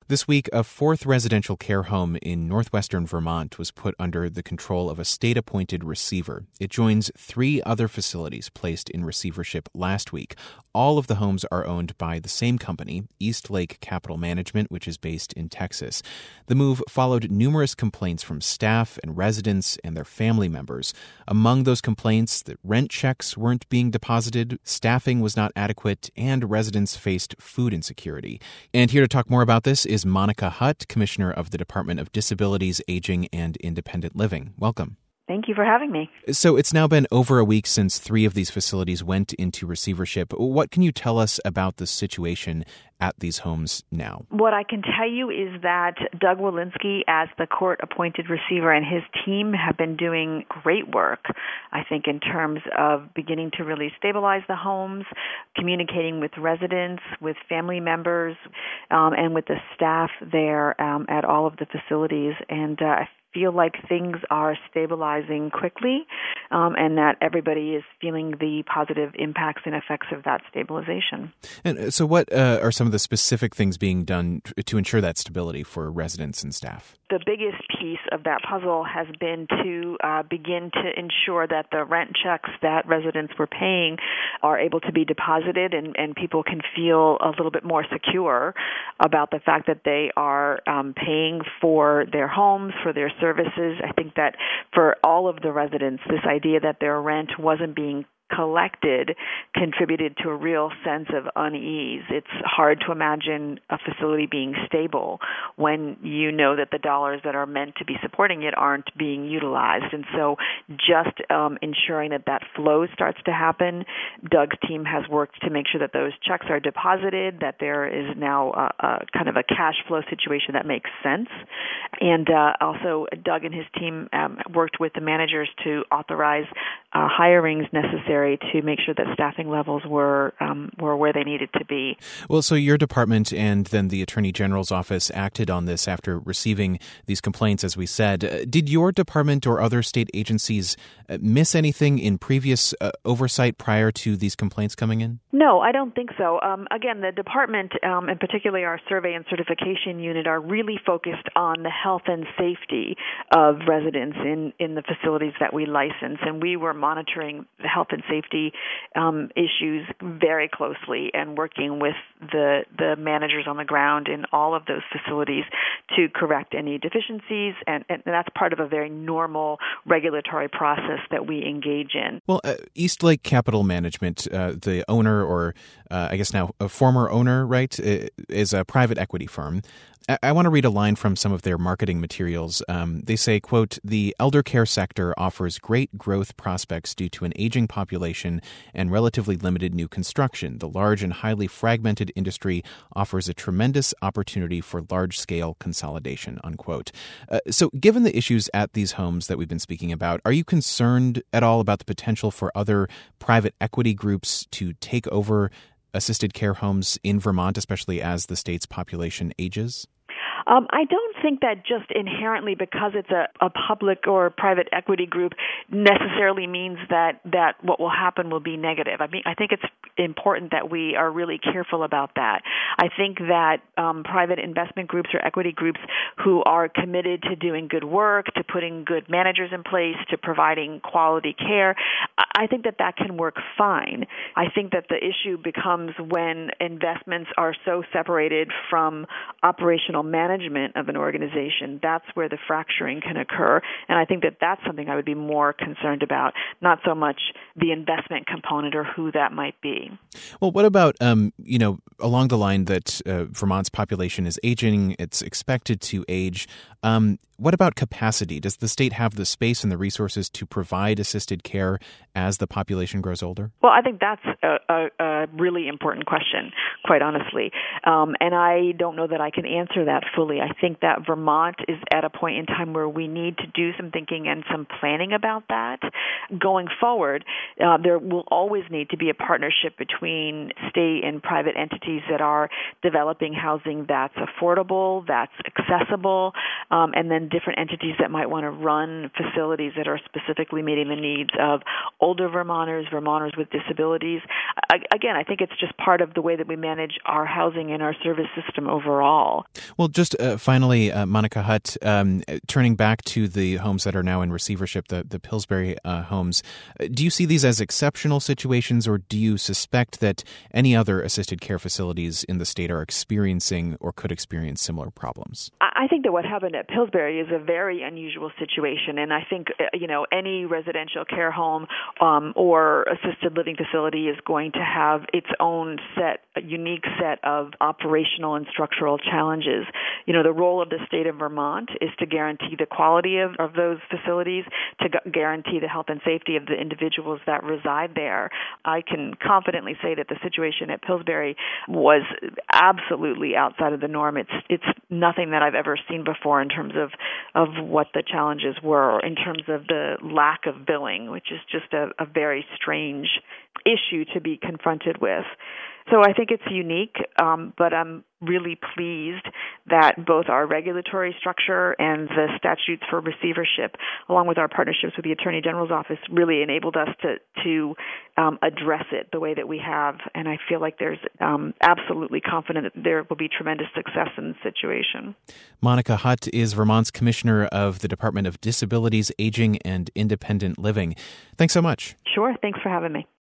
This week, a fourth residential care home in northwestern Vermont was put under the control of a state-appointed receiver. It joins 3 other facilities placed in receivership last week. All of the homes are owned by the same company, Eastlake Capital Management, which is based in Texas. The move followed numerous complaints from staff and residents and their family members. Among those complaints, that rent checks weren't being deposited, staffing was not adequate, and residents faced food insecurity. And here to talk more about this is Monica Hutt, Commissioner of the Department of Disabilities, Aging, and Independent Living. Welcome. Thank you for having me. So it's now been over a week since 3 of these facilities went into receivership. What can you tell us about the situation at these homes now? What I can tell you is that Doug Walensky, as the court-appointed receiver, and his team have been doing great work, I think, in terms of beginning to really stabilize the homes, communicating with residents, with family members, and with the staff there at all of the facilities. And I feel like things are stabilizing quickly, and that everybody is feeling the positive impacts and effects of that stabilization. And so what are some of the specific things being done to ensure that stability for residents and staff? The biggest piece of that puzzle has been to begin to ensure that the rent checks that residents were paying are able to be deposited and people can feel a little bit more secure about the fact that they are paying for their homes, for their services. I think that for all of the residents, this idea that their rent wasn't being collected contributed to a real sense of unease. It's hard to imagine a facility being stable when you know that the dollars that are meant to be supporting it aren't being utilized. And so just ensuring that that flow starts to happen. Doug's team has worked to make sure that those checks are deposited, that there is now a kind of a cash flow situation that makes sense. And also Doug and his team worked with the managers to authorize hirings necessary to make sure that staffing levels were where they needed to be. Well, so your department and then the Attorney General's office acted on this after receiving these complaints, as we said. Did your department or other state agencies miss anything in previous oversight prior to these complaints coming in? No, I don't think so. Again, the department, and particularly our survey and certification unit, are really focused on the health and safety of residents in the facilities that we license, and we were monitoring the health and safety issues very closely and working with the managers on the ground in all of those facilities to correct any deficiencies, and that's part of a very normal regulatory process that we engage in. Well, Eastlake Capital Management, the owner, or I guess now a former owner, right, is a private equity firm. I want to read a line from some of their marketing materials. They say, quote, "The elder care sector offers great growth prospects due to an aging population and relatively limited new construction. The large and highly fragmented industry offers a tremendous opportunity for large-scale consolidation," unquote. So given the issues at these homes that we've been speaking about, are you concerned at all about the potential for other private equity groups to take over assisted care homes in Vermont, especially as the state's population ages? I don't think that just inherently because it's a public or private equity group necessarily means that what will happen will be negative. I mean, I think it's important that we are really careful about that. I think that private investment groups or equity groups who are committed to doing good work, to putting good managers in place, to providing quality care, I think that can work fine. I think that the issue becomes when investments are so separated from operational management of an organization. That's where the fracturing can occur. And I think that that's something I would be more concerned about, not so much the investment component or who that might be. Well, what about, along the line that Vermont's population is aging, it's expected to age. What about capacity? Does the state have the space and the resources to provide assisted care as the population grows older? Well, I think that's a really important question, quite honestly. And I don't know that I can answer that fully. I think that Vermont is at a point in time where we need to do some thinking and some planning about that. Going forward, there will always need to be a partnership between state and private entities that are developing housing that's affordable, that's accessible, and then different entities that might want to run facilities that are specifically meeting the needs of older Vermonters with disabilities. Again, I think it's just part of the way that we manage our housing and our service system overall. Well, just finally, Monica Hutt, turning back to the homes that are now in receivership, the Pillsbury homes, do you see these as exceptional situations, or do you suspect that any other assisted care facilities in the state are experiencing or could experience similar problems? I think that what happened at Pillsbury is a very unusual situation, and I think any residential care home or assisted living facility is going to have its own a unique set of operational and structural challenges. The role of the state of Vermont is to guarantee the quality of those facilities, to guarantee the health and safety of the individuals that reside there. I can confidently say that the situation at Pillsbury was absolutely outside of the norm. It's nothing that I've ever seen before in terms of what the challenges were, in terms of the lack of billing, which is just a very strange issue to be confronted with. So I think it's unique, but I'm really pleased that both our regulatory structure and the statutes for receivership, along with our partnerships with the Attorney General's office, really enabled us to address it the way that we have. And I feel like there's absolutely confident that there will be tremendous success in the situation. Monica Hutt is Vermont's Commissioner of the Department of Disabilities, Aging, and Independent Living. Thanks so much. Sure. Thanks for having me.